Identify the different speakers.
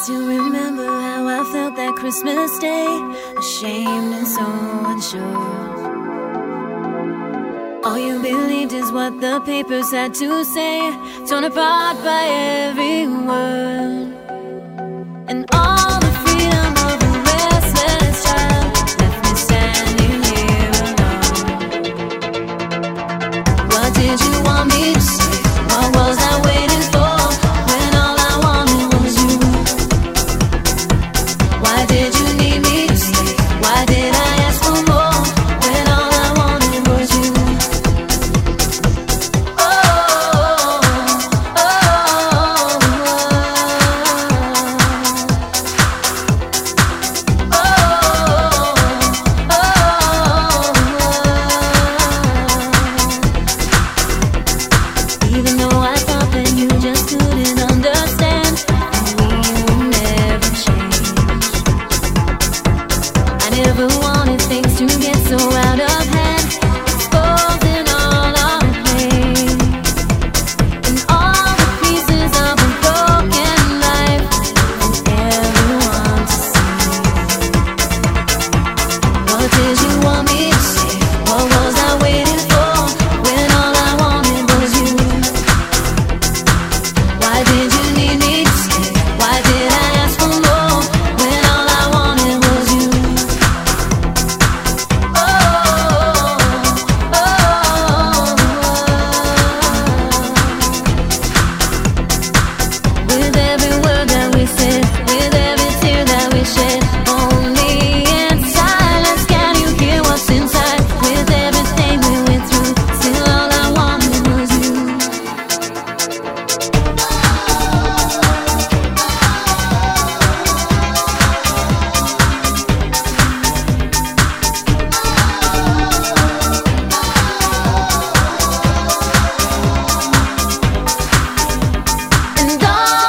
Speaker 1: still remember how I felt that Christmas day, ashamed and so unsure. All you believed is what the papers had to say, torn apart by every word. And all the freedom of a restless child left me standing here alone. What did you want me to say? What was I waiting for when all I wanted was you? Why did you need me to stay? Why did I ask for more when all I wanted was you? Even though I thought that you just couldn't understand, and we would never change. I never wanted things to get so out of hand, exposing all our pain and all the pieces of a broken life for everyone to see. What did you want me to say? What was I waiting for when all I wanted was you? Why did you need me to stay? Why did I ask for more when all I wanted was you? With every word that we said, with every tear that we shed, only in silence can you hear what's inside. With everything we went through, still all I wanted was you. And all